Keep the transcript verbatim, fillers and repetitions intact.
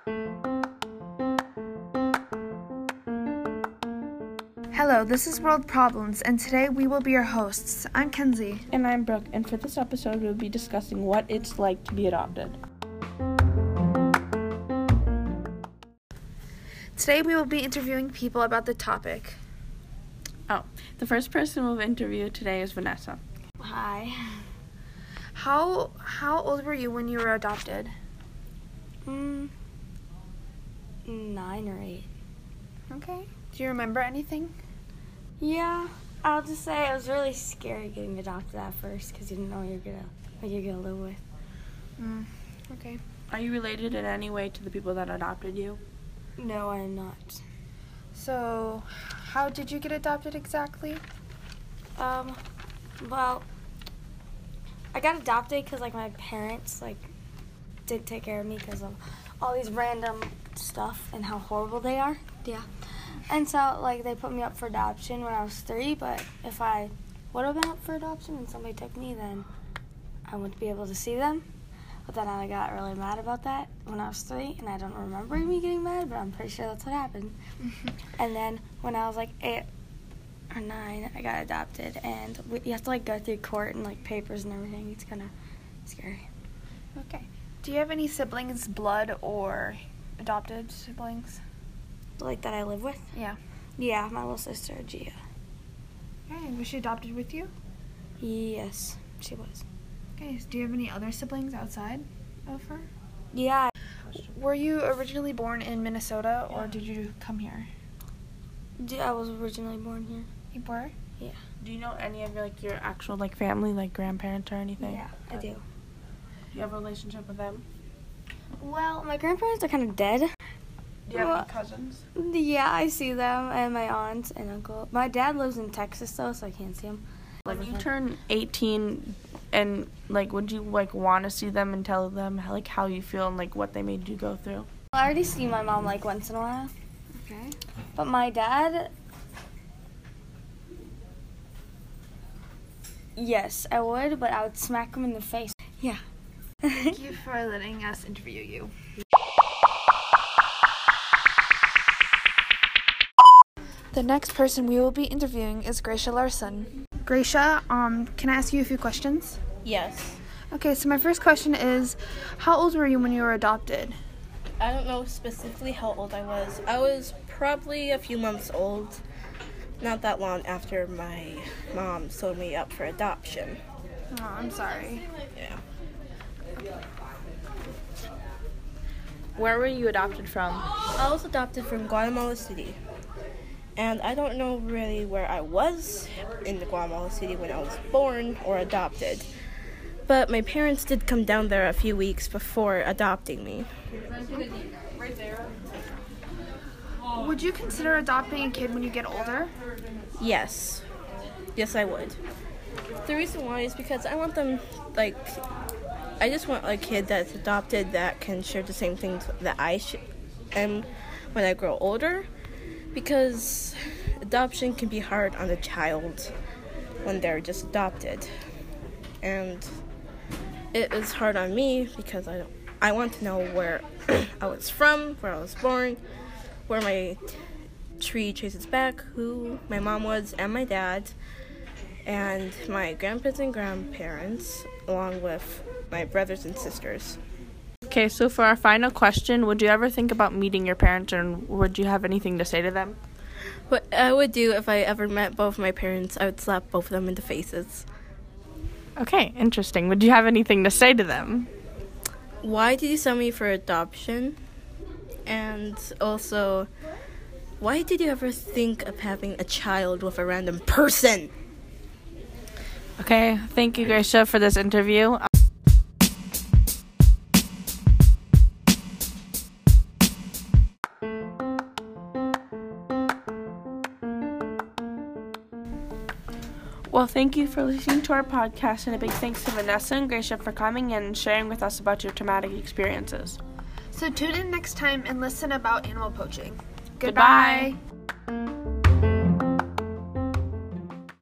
Hello, this is World Problems, and today we will be your hosts. I'm Kenzie. And I'm Brooke, and for this episode, we'll be discussing what it's like to be adopted. Today we will be interviewing people about the topic. Oh, the first person we'll interview today is Vanessa. Hi. How how old were you when you were adopted? Mm, nine or eight. Okay. Do you remember anything? Yeah, I'll just say it was really scary getting adopted at first because you didn't know you're gonna what you're gonna live with. Mm, okay. Are you related in any way to the people that adopted you? No, I'm not. So, how did you get adopted exactly? Um, well, I got adopted because like my parents like didn't take care of me because of all these random stuff and how horrible they are. Yeah. And so, like, they put me up for adoption when I was three, but if I would have been up for adoption and somebody took me, then I wouldn't be able to see them. But then I got really mad about that when I was three, and I don't remember me getting mad, but I'm pretty sure that's what happened. And then when I was, like, eight or nine, I got adopted, and we, you have to, like, go through court and, like, papers and everything. It's kind of scary. Okay. Do you have any siblings, blood or adopted siblings? Like, that I live with? Yeah. Yeah, my little sister, Gia. Okay. Was she adopted with you? Yes, she was. Okay. So do you have any other siblings outside of her? Yeah. Were you originally born in Minnesota, or did you come here? I was originally born here. You were? Yeah. Do you know any of your, like, your actual, like, family, like, grandparents or anything? Yeah, I do. Do you have a relationship with them? Well, my grandparents are kind of dead. Do you have Well, any cousins? Yeah, I see them, and my aunt and uncle. My dad lives in Texas, though, so I can't see him. When you turn eighteen, and, like, would you, like, want to see them and tell them, how, like, how you feel and, like, what they made you go through? I already see my mom, like, once in a while. Okay. But my dad... Yes, I would, but I would smack him in the face. Yeah. Thank you for letting us interview you. The next person we will be interviewing is Gracia Larson. Gracia, um, can I ask you a few questions? Yes. Okay, so my first question is, how old were you when you were adopted? I don't know specifically how old I was. I was probably a few months old, not that long after my mom sold me up for adoption. Oh, I'm sorry. Yeah. Where were you adopted from? I was adopted from Guatemala City. And I don't know really where I was in the Guatemala City when I was born or adopted. But my parents did come down there a few weeks before adopting me. Would you consider adopting a kid when you get older? Yes. Yes, I would. The reason why is because I want them, like, I just want a kid that's adopted that can share the same things that I sh- am when I grow older. Because adoption can be hard on a child when they're just adopted. And it is hard on me because I don't, I want to know where I was from, where I was born, where my tree traces back, who my mom was and my dad, and my grandparents and grandparents, along with my brothers and sisters. Okay, so for our final question, would you ever think about meeting your parents, and would you have anything to say to them? What I would do if I ever met both my parents, I would slap both of them in the faces. Okay, interesting. Would you have anything to say to them? Why did you send me for adoption? And also, why did you ever think of having a child with a random person? Okay, thank you, Gracia, for this interview. Well, thank you for listening to our podcast, and a big thanks to Vanessa and Gracia for coming and sharing with us about your traumatic experiences. So tune in next time and listen about animal poaching. Goodbye. Goodbye.